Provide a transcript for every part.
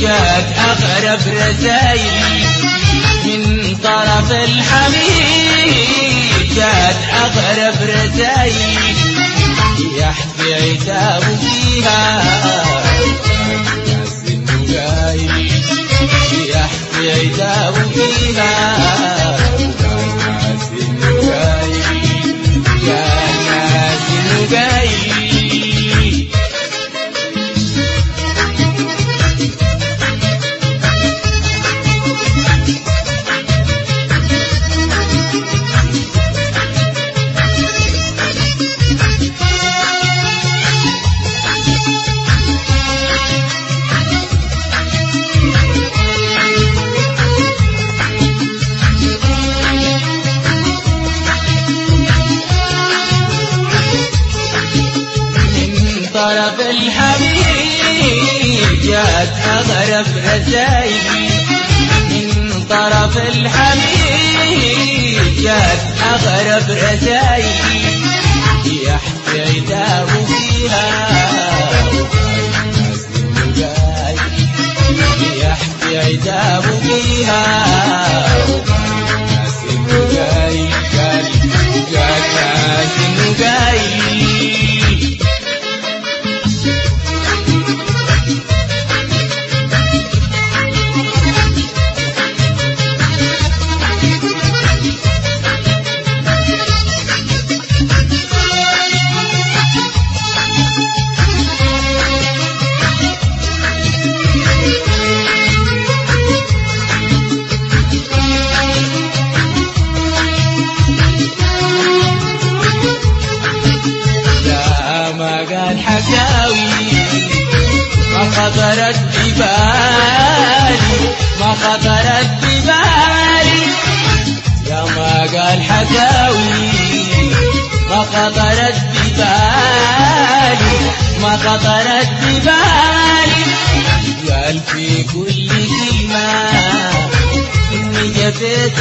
جات أغرب رسايلي من طرف الحبيب، جات أغرب رسايلي يحكي عتابه فيها ناس النجايلي، يحكي عتابه فيها ناس النجايلي، يا ناس النجايلي. طرف الحبيب جات أغرب رسايلي من طرف الحبيب، جات أغرب رسايلي يحكي عتابه فيها ناس النجايلي، يحكي عتابه فيها ناس النجايلي، جات ناس النجايلي. ما خطرت ببالي، ما خطرت ببالي، يا ما قال حكاوي ما خطرت ببالي، ما خطرت ببالي، قال في كل كلمة إني جفيت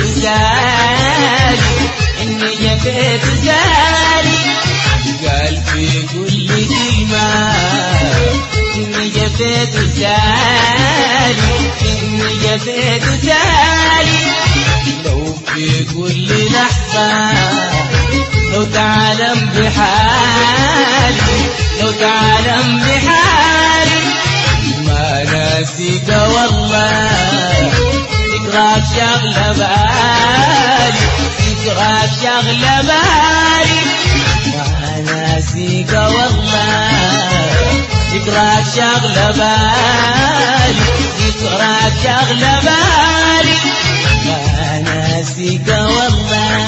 زالي، إني جفيت زالي، قال في كل كلمة إني جفيت زالي، إني جفيت زالي، لو في كل لحظة لو تعلم بحالي، لو تعلم بحالي ما ناسيك والله، ذكراك شغلة بالي، ذكراك شغلة بالي، ما ناسيك والله، ذكراك شغلة بالي، ذكراك شغلة بالي، ما ناسيك والله،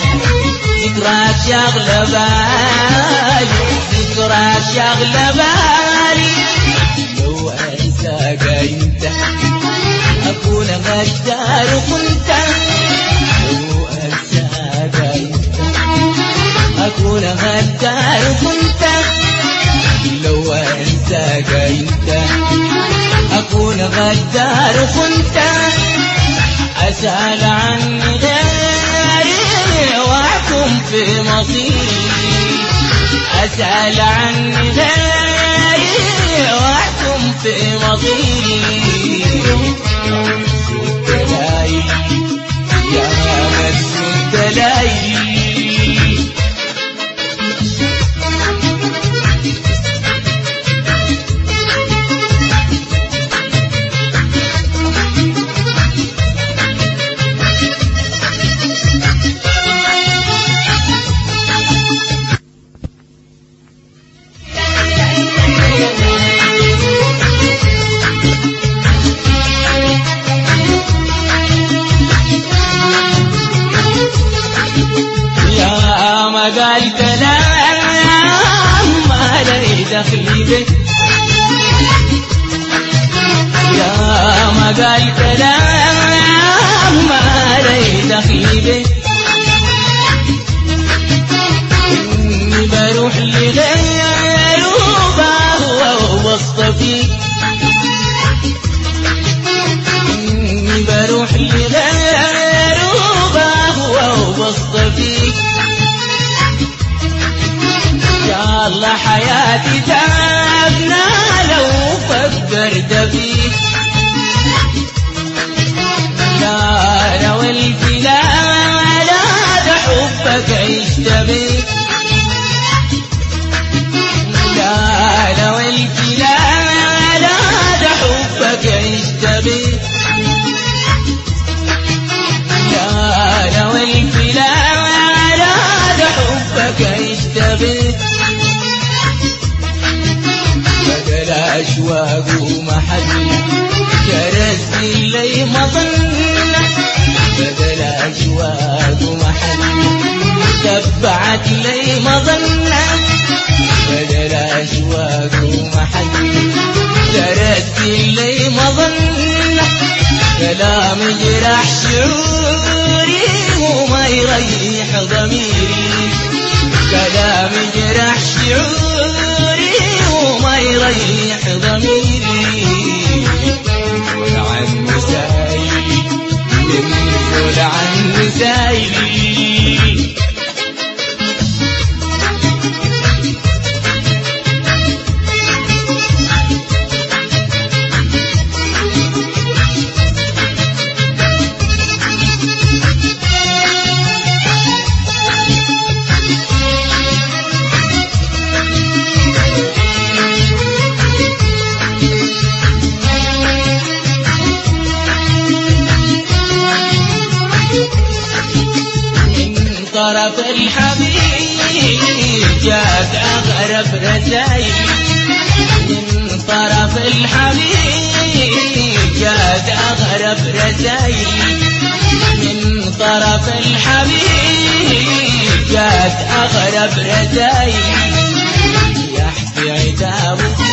ذكراك شغلة بالي، ذكراك شغلة بالي، لو أنساك أنت أكون غدار كنت، لو أنساك أنت أكون غدار كنت، لو أنساك أنت أكون غدار كنت، أسأل عن غيري وأحكم في مصيري، أسأل عن غيري وأحكم في مصيري، يا مس الدلايل. قال كلام ما لي دخل به، يا ما قال كلام ما لي دخل به، إني بروح لغيره وهو وسط فيه، إني بروح لغيره وهو وسط فيه، يا الله حياتي تابنا لو فكرت فيك، يشتبه لا لو الفلان هذا حبك يشتبه بدل أشواق ومحل جرسني لي مظنة بدل أشواق ومحل تبعت لي مظنة بدل أشواق ومحل جرسني لي مظنة كلام جرح شعوري وما يريح ضميري كلام جرح شعوري وما يريح ضميري ينفل عن مسايلي ينفل عن مسايلي طرف الحبيب جاءت أغرب رسائل من طرف الحبيب جاءت أغرب رسائل من طرف الحبيب جاءت أغرب رسائل يحكي عتابه